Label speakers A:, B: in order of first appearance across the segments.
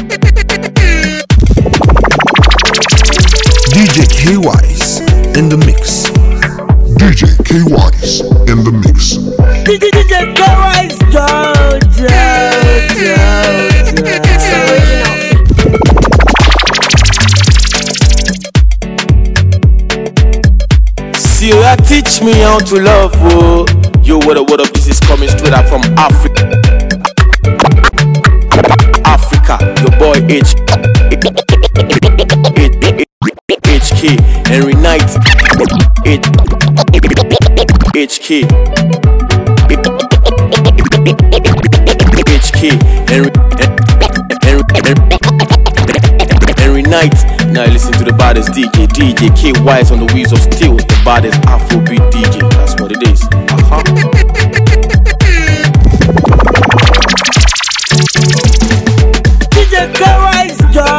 A: DJ K-Wise in the mix. DJ K-Wise in the mix.
B: DJ K-Wise,
C: Sierra teach me how to love, oh. Yo, what up, this is coming straight out from Africa. Your boy HK, Henry Knight, HK, Henry Knight. Now listen to the baddest DJ K-Wise on the wheels of steel, the baddest Afrobeat DJ. That's what it is.
B: DJ K-Wise,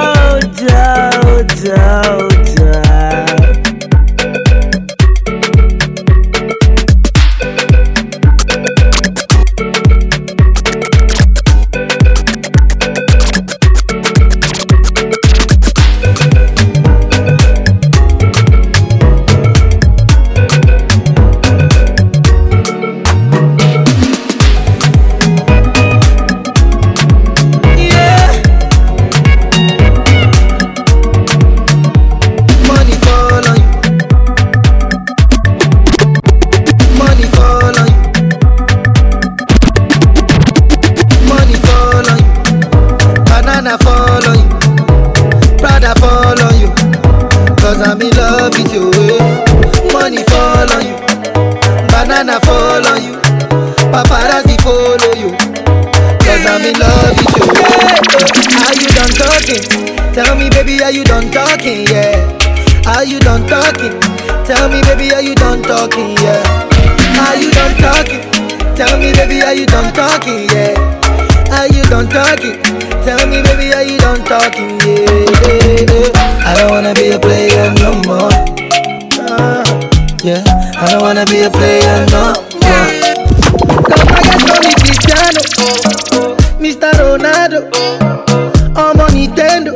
D: I'm in love with you. Money fall on you, banana fall on you, paparazzi follow you. Cause I'm in love with you. Are you done talking? Tell me baby, are you done talking? Yeah. Are you done talking? Tell me baby, are you done talking? Yeah. Are you done talking? Tell me baby, are you done talking? Yeah. Are you done talking? Tell me baby, are you done talking? Yeah. I don't wanna be a player no more. Yeah, I don't wanna be a player no more. Cause my guys call me Cristiano, Mr. Ronaldo, I'm on Nintendo.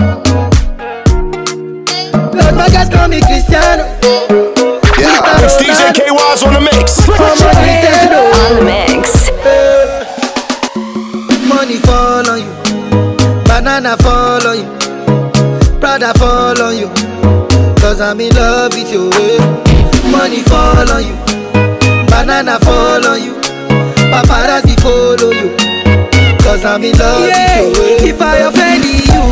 D: Cause my guys call me Cristiano.
E: Yeah, it's DJ K-Wise on the mix.
D: I'm on Nintendo.
F: On the mix.
D: Money fall on you, banana fall on you, Prada fall on you, cause I'm in love with you. Money fall on you, banana fall on you, paparazzi follow you, cause I'm in love with you. If I offend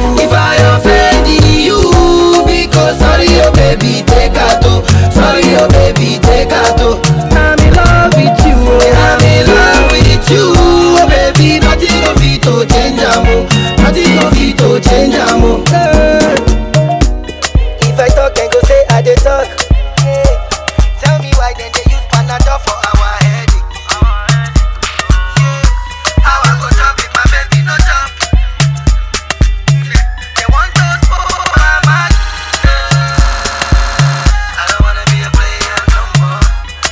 D: you, because sorry oh baby, take a toe. Sorry oh baby, take a toe. I'm in love with you, I'm in love with you, oh baby. Nothing of it to change amo, nothing of it to change amo. If I talk and go say I dey talk, tell me why then they use Panadol for our headache. How I go chop if my baby no chop? They want to spoil my mind. I don't wanna be a player no more.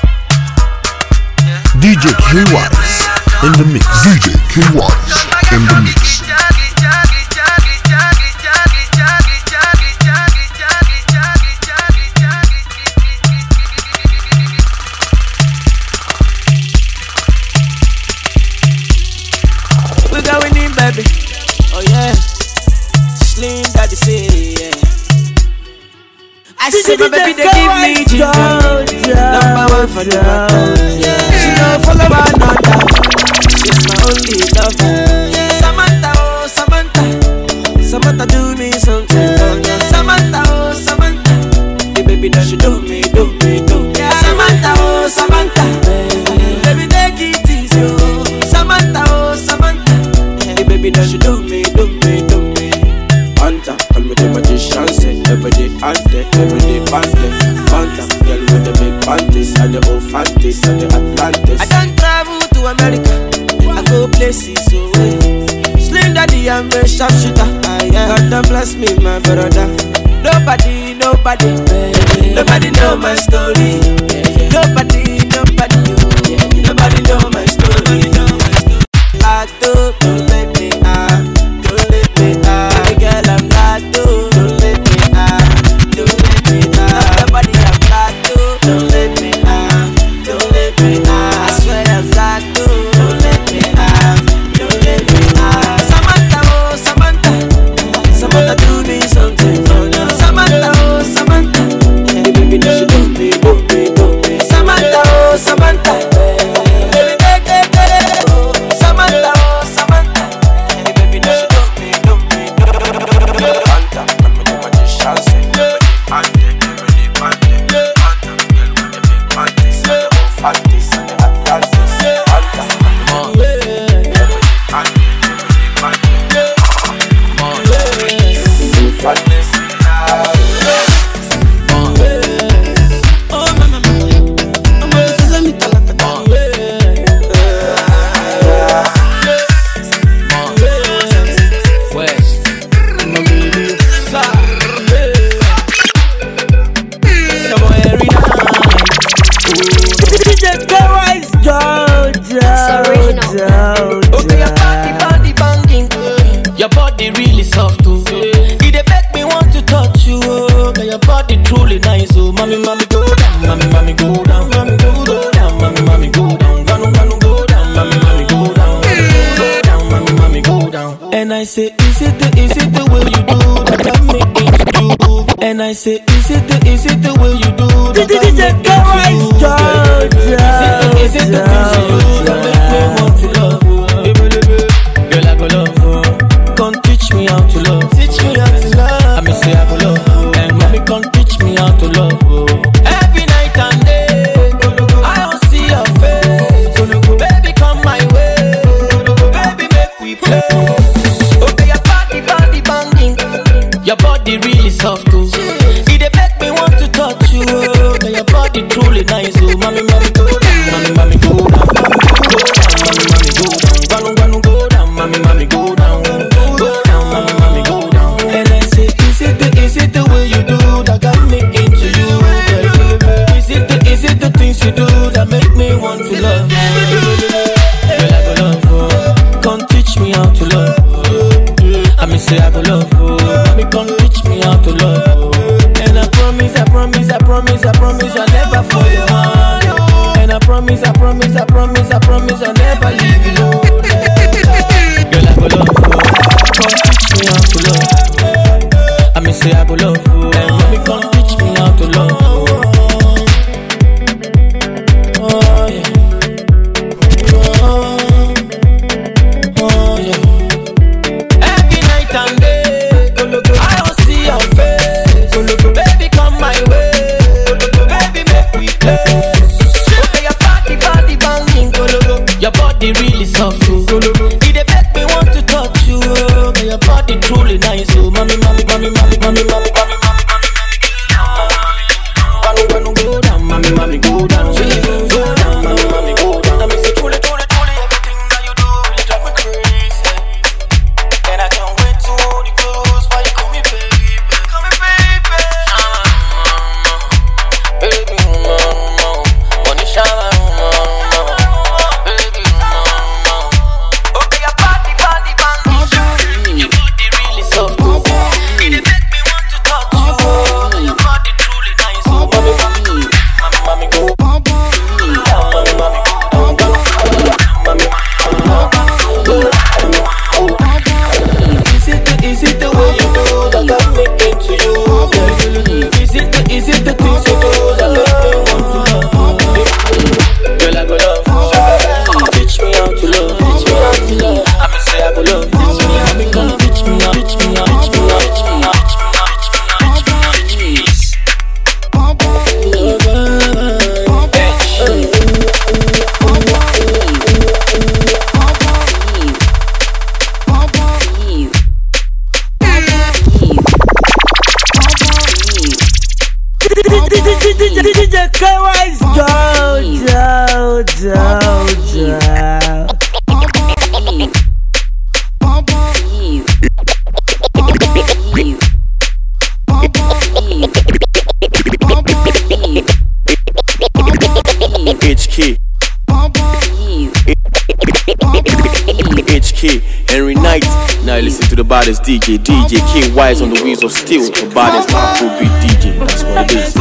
A: DJ K-Wise in the mix. DJ K-Wise in the mix.
C: We're going in, baby. Oh yeah, Slim Daddy say yeah. I say my baby they give me ginger, number one for the world. She don't follow another. She's my only lover. Samantha, oh Samantha, Samantha do me something. Samantha, oh Samantha, the baby that she do me. Samantha, oh Samantha, baby take it easy. Oh Samantha, oh Samantha, the baby that she do me. Hunter, call me the magician, say every day out there, every day past there. Hunter, girl with the big panties and the old fanties and the Atlantis. I don't travel to America, I go places away. Slim Daddy, I'm a sharpshooter. God bless me, my brother. Nobody know my story. Nobody know my story. I don't let me out, don't let me out. And I say, is it the way you do that got me into you? And I say, is it the way you do that got me into you? Is it the things you do that make me want to love you? Girl, I go love you. Come teach me how to love. Teach me how to love. I may say I go love you. And mommy come teach me how to love you. Every night and day, I don't see your face. Baby, come my way. Baby, make we play. Okay, your body banging. Your body really soft too. It dey make me want to touch you. And your body truly nice. Oh, mommy, go down. Mommy, go down. Mommy, go down. Go down. Mommy, go down. Go down, mommy, go down. And I say, is it the way you do that got me into you? Is it the things you do that make me want to love you? Girl, I go love you. Come teach me how to love you. I may say I go love you. Mommy, come teach me how to love you. And I promise I'll never fall your hand. And I promise I'll never leave you alone. Girl, I go love you. Come teach me how to love. I may say I go love you. And mommy, come teach me how to love. Oh yeah. Oh yeah. Every night and day, I don't see your face. Baby, come my way. Baby, make we play. Okay, your body banging. Your body really soft. It dey make me want to touch you. Your body truly nice. Oh, mommy. Go down, mommy, go down. Go down, mommy, go down. I miss you truly, everything that you do really drive me crazy. And I can't wait to hold you close while you call me baby. Baby, money shower, baby, okay, your body banging. Your body really soft. It dey make me want to touch you. Your body truly nice. Mommy, go. Is it the way you do that got me into you? Is it the things you do that make me want to love? Girl, I go love. Teach me how to love. I may say I go love. Mommy, come teach me how.
B: DJ K-Wise,
F: HK, Henry Knight. Now you listen to the baddest DJ K-Wise on the wheels of steel. The baddest Afrobeat DJ. That's what it is.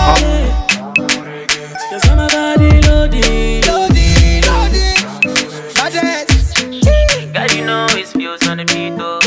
C: God, you know it's feels on the beat, though.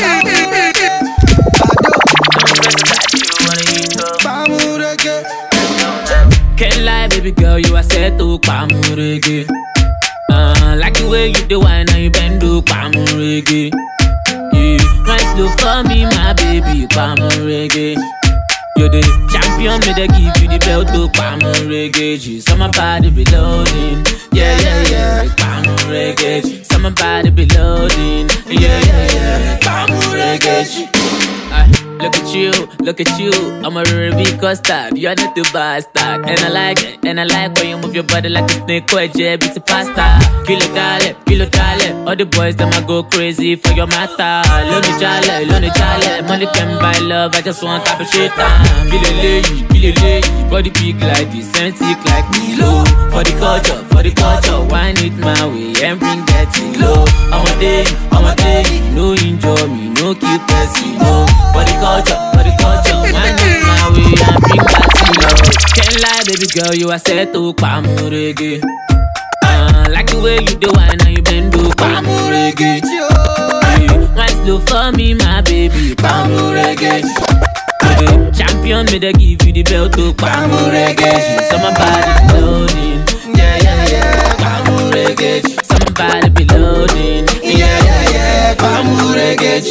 C: Can't lie, baby girl, you are set to Pamurege. Like the way you do wine and you bend to Pamurege. Yeah, wine slow for me, my baby, Pamurege. You're the champion, me they give you the belt to Pamurege. So my body be loading, yeah, Pamurege. So my body be loading, yeah, Pamurege. Look at you, I'm a Ruby custard. You're not the bastard, and I like it. And I like when you move your body like a snake or a jab, it's a pasta. Kilo dale, all the boys them I go crazy for your matter. Lonely jale, money can buy love, I just want type of shit. Billy, body big like this, and sick like me low. For the culture, wine it my way and bring that low. I'm a day, no enjoy me, no keep pressing low. For the culture, wine it my way and bring that low. Can't lie, baby girl, you are set to Pamurege. Like the way you do wine and you bend to Pamurege. Wine low for me, my baby. Pamurege. Champion, me they give you the belt to Pamurege. Somebody loading. Yeah. Pamurege. Somebody be loading. Yeah. Pamurege.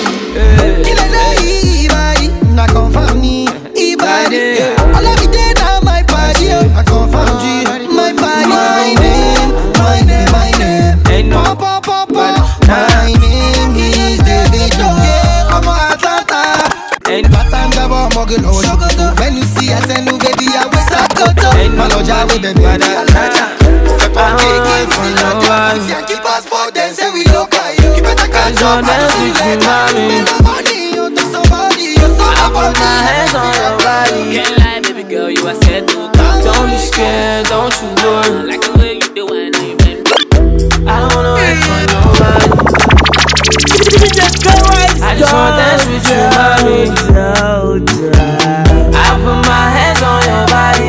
D: I confirm me, Ibadi. All of it dead now, my body. I confirm G, my body. My name. Pop. My name is David. I'm a Atlanta. Batam Jabo Mogul Ojo. When you see us and you baby, I will start to Maloja with the baby. Keep us for them, say we look at you. You better catch up and
C: I put my hands on your body. Can't lie, baby girl, you are said to come. Don't be scared, don't you worry. Like the way you do when I don't wanna wait for nobody. I just wanna dance with you, mommy. I put my hands on your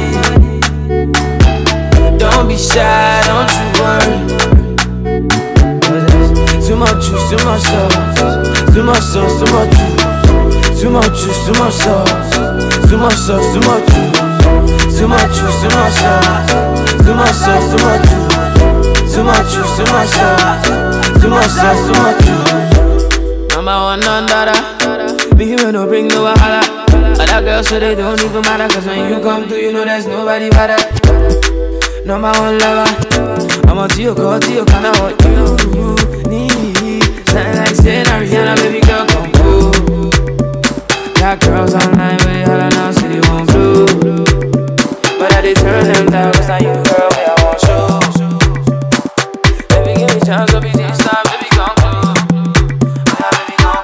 C: body. Don't be shy, don't you worry. Too much juice, too much sauce. Too much sauce, too much juice. Too much juice, too much sauce. Too much sauce, too much juice. Too much juice, too much sauce. Too much sauce, too much juice. Too much juice, too much sauce. Too much sauce, too much juice. Number one, none dada. Me here no bring no wahala. Other girls so they don't even matter. Cause when you come through, you know there's nobody better. Number one lover. I'm on to your call, to your kind of what you need. Something like saying Ariana, baby girl, come go. Got girls online with it, holla now, say they won't blue. But I did turn them down, cause now you girl, where I want show. Baby, give me a chance, don't be this time, baby, come through. Yeah, baby, come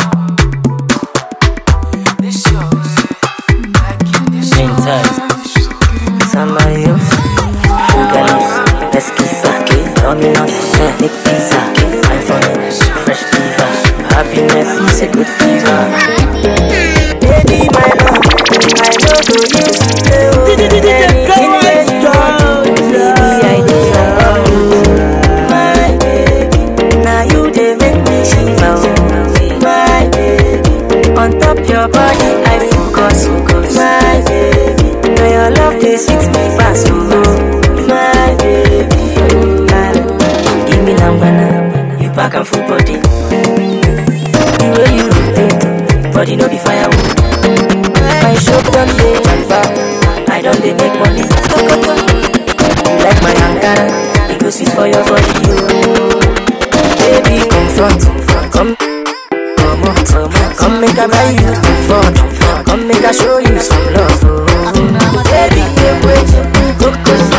C: through. This your way, like this your way.
G: Somebody else, you got us, let's get sake. Domino's, make pizza, I'm falling, fresh diva. Happiness is a good fever. Baby, my love, I know to use anything that you want, baby, I deserve you. My baby, now you they make me shiver. My baby, on top your body I focus. My baby, now your love they sweet me fast. My baby, give me lambana, you pack a full body. The way you rotate, body no be firewood. My shop done day and back, I don't they make money. You like my Ankara, it goes sweet for your body. Baby, come make a buy you comfort. Come make a show you some love. Baby, wait, go.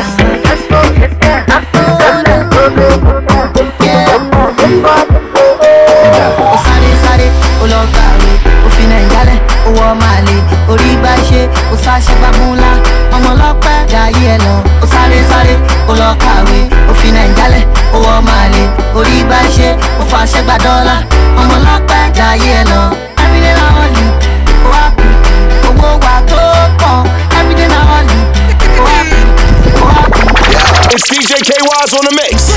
H: Sáré, ó lọ kàwé, ó fi Nàìjálẹ̀, ó wọ Màlè, orí bá ṣe, ó sáṣẹ́ gbàmúlá, ọmọ ọlọ́pẹ́ jayé ẹ lọ. Ó sáré, ó lọ kàwé, ó fi Nàìjálẹ̀, ó wọ Màlè, orí bá ṣe, ó fàṣẹ gbà dọ́là, ọmọ ọlọ́pẹ́ jayé ẹ lọ. Everyday na only, ó happy, owó wa tó kàn. Everyday na only, ó happy.
E: It's DJ K-Wise on the mix.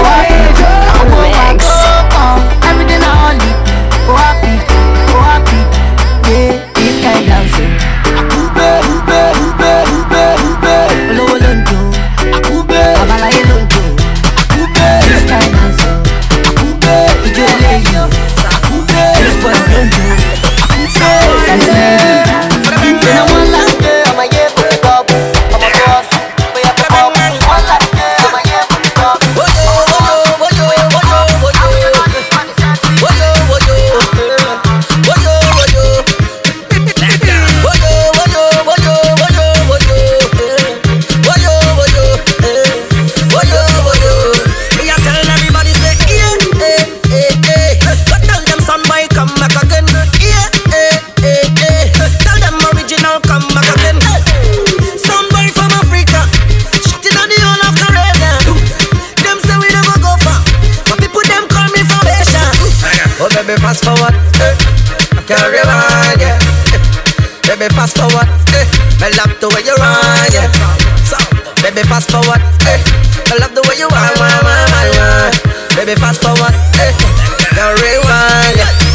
H: Everyday na only, ó happy. Yeah, this kind dancing. Olówó ló ń jó, babaláyé ló ń jó. This kind dancing. Ijó eléyìí, this boy ló ń jó. Ṣé wọ́n láti ọmọ yẹn kò ní bọ́ọ̀bù, ọmọ tó ọ̀sùn, bóyá kò bọ́ọ̀bù. Wọ́n láti ọmọ yẹn kò ní bọ́ọ̀bù.
D: Fast forward, I can't rewind, yeah. Baby, fast forward, I love the way you run, yeah. So, baby, fast forward, I love the way you run. Baby, fast forward, don't rewind, yeah.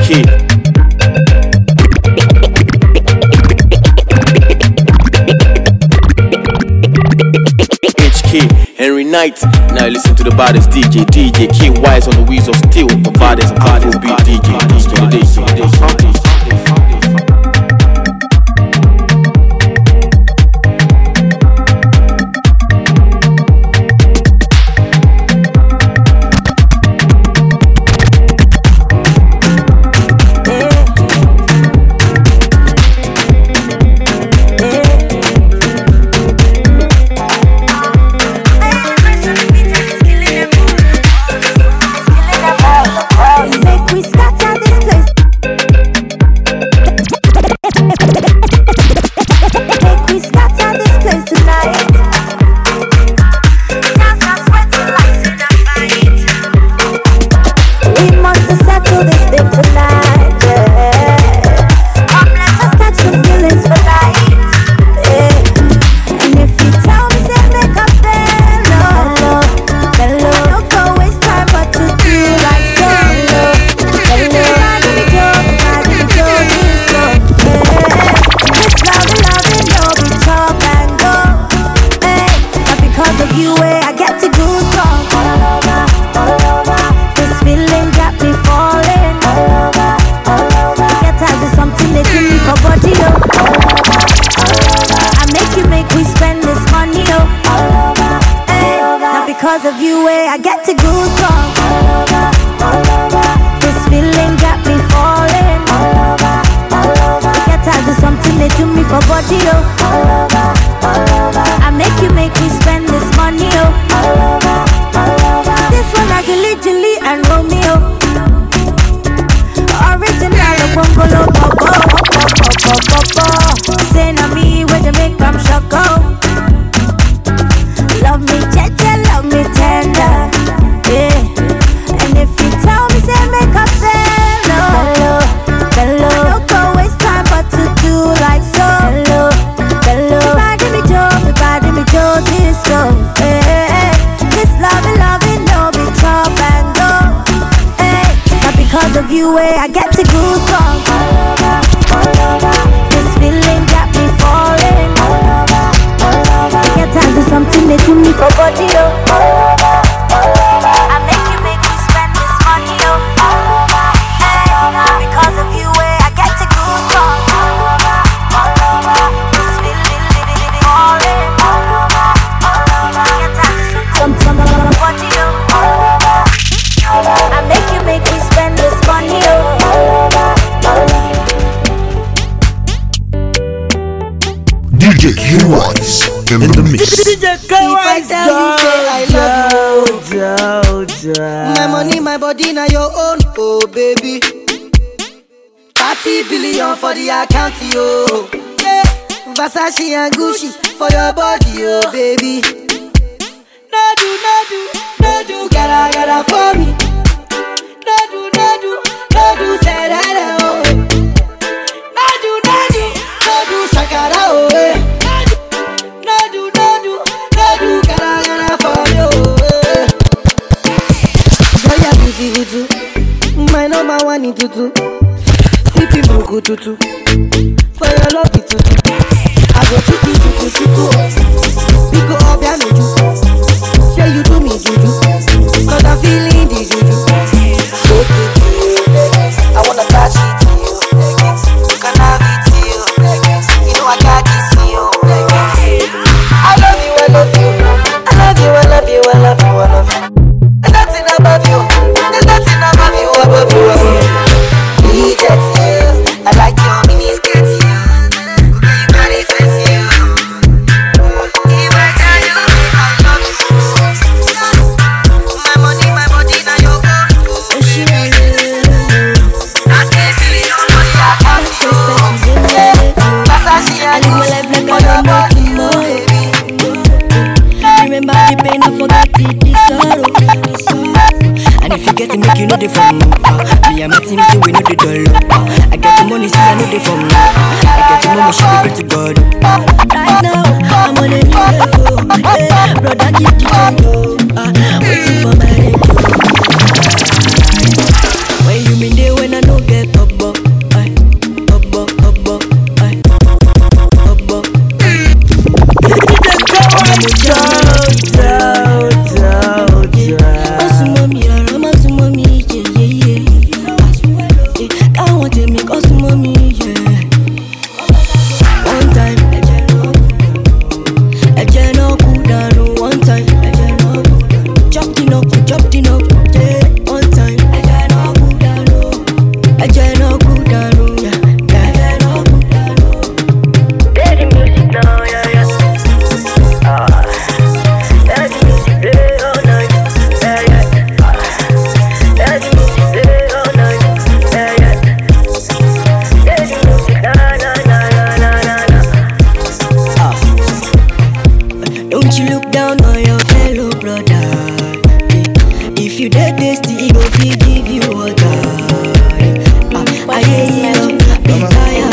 F: Henry Knight. Now you listen to the baddest DJ King Wise on the wheels of steel. The baddest Afrobeat DJ.
I: Because of you, I get to goosebumps. This feeling got me falling. Get tired of something they do me for body, oh. I make me spend this money, oh. This one like Gilly and Romeo. Original Bungalow Popo. Say na me where they make them shock, oh. Love me love me tender, yeah. And if you tell me, say make up bello. Don't go waste time but to do like so. Everybody me Joe, this goes, yeah. This loving, no be trouble and go, hey. But because of you, I get to goosebumps. This feeling got me falling. Get times of something they do me for body, oh. I make me spend this money, oh. Hey, because of you, I get to goosebumps. This feeling falling. Get times of something for body, oh. I make me spend this money, oh.
A: DJ K-Wise in the mix.
B: DJ K-Wise,
D: my money, my body, now your own, oh baby. 30 billion for the account, yo. Yeah. Versace and Gucci for your body, oh baby. No do, gotta for me. No do, say that, oh. No do, shakara, oh. No do, gotta for me, oh. Boya busy tutu, my number one in tutu. Sipping buku tutu, for your love it tutu. I go chuku. Pico up ya nuju. Say you do me juju, 'cause I'm feeling the juju. Take it to you, I wanna touch it to you. You can have it to you. You know I got this to you. I love you. There's nothing above you. Above you. DJ to you, I like your mini skirt, you. Okay, you got it fancy, you. If I tell you, I love you. My money, my body, now your own. Not easily, your money, I got you. Versace and Gucci for your body, baby.
J: Remember the pain, I forgot it, the sorrow. And if you get to make you know the from me and my team say we know the dollar. I get the money, so I know the from I get the money, she be pretty good. Right now, I'm on a new level. Yeah, brother, keep the jungle. Waiting for my radio. When you mean day when I don't get up. say me cause mommy, yeah. One time, I no cool down. One time, chopped it up, yeah. One time, I no cool down, yeah. Let the music now, yeah. Let the music play all night, yeah. Let the music play all night, yeah. Let the music na. Don't you look down on your fellow brother. If you dead tasty, he go feed give you water. I hear you big fire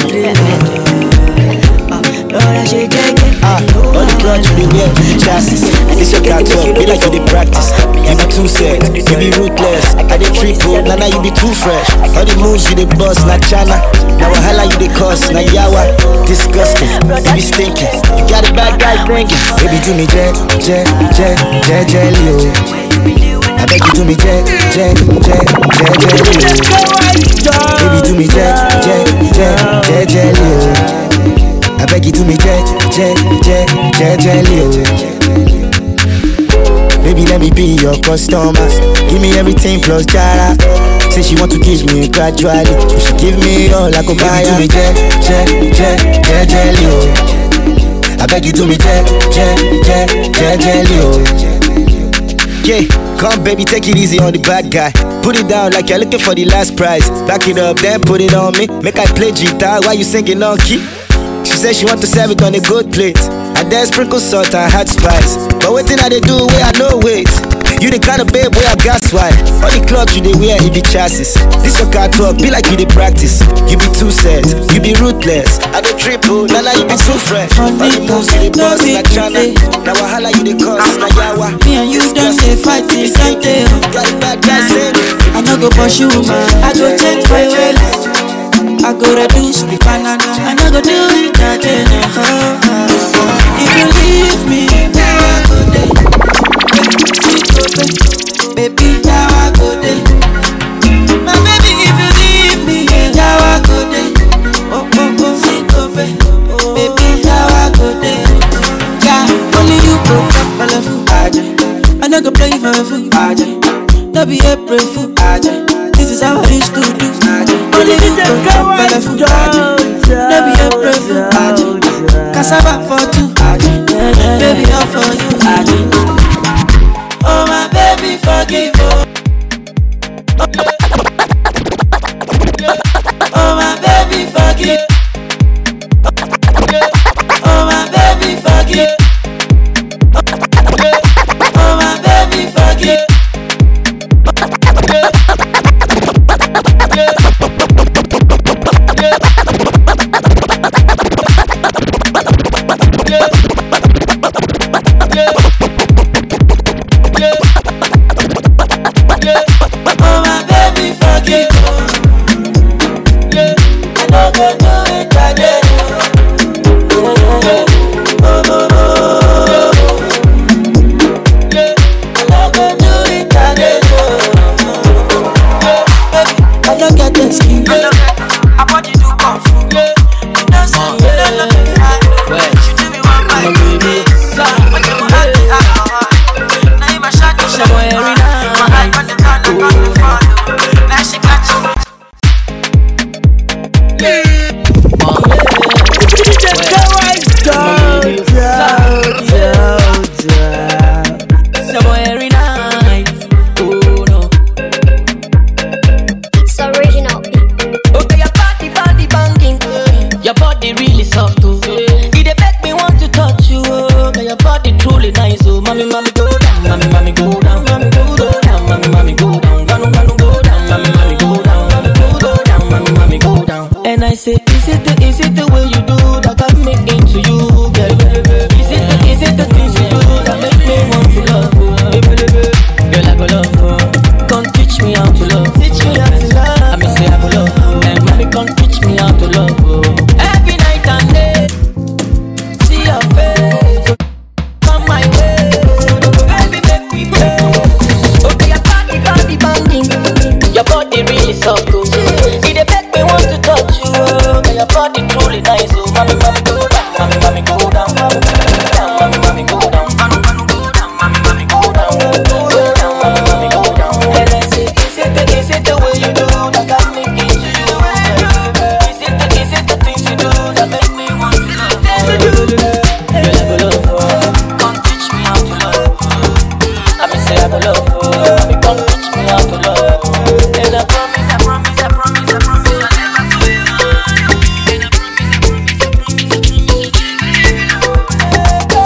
K: all the clothes you dey wear to the chassis. This your cat talk, be like you dey practice. You be too set, you be ruthless. I dey triple, now you be too fresh. All the moves you dey bust, na chana. Now wahala you dey cause, na yawa. Disgusting, you be stinking. You got a bad guy thinking. Baby do me jelly, oh. I beg you do me jelly, oh. Baby do me jelly, oh. I beg you do me jelly, oh. Baby, let me be your customer. Give me everything plus jara. Say she want to kiss me gradually. So she give me all I go buy. Baby, do me jelly, oh. I beg you do me jelly, oh. Yeah, come baby, take it easy on the bad guy. Put it down like you're looking for the last prize. Back it up, then put it on me. Make I play guitar while you singing on key. She said she want to serve it on a good plate. And then sprinkle salt and hot spice. But waiting I they do where I know wait. You the kind of babe where I gas wife. All the clothes you they wear in the chassis. This your car talk, be like you they practice. You be too set, you be ruthless. I dey triple, now you be too fresh. All the moves you they bust, like China. Now wahala you they cause, na yawa.
C: Me and you done they fight till Sunday.
K: Got a bad guy saying
C: I no go pursue man, I go change my ways. I go reduce the banana, I no go do it again. If you leave me, now I go there. Baby, now I go there. My baby, if you leave me, now I go there. Oh, baby, now I go there. Yeah, only you broke up my love for Aja. I no go play for a fool, Aja. No be April fool, Aja. This is how I used to do. Only you broke up my love for Aja. No be April fool, Aja. Cassava for two, Aja. Baby, all for you, Aja. Oh my baby, forgive me. Oh my baby, forgive. Oh my baby, forgive. Oh my baby, forgive. And I say, is it the way you do that?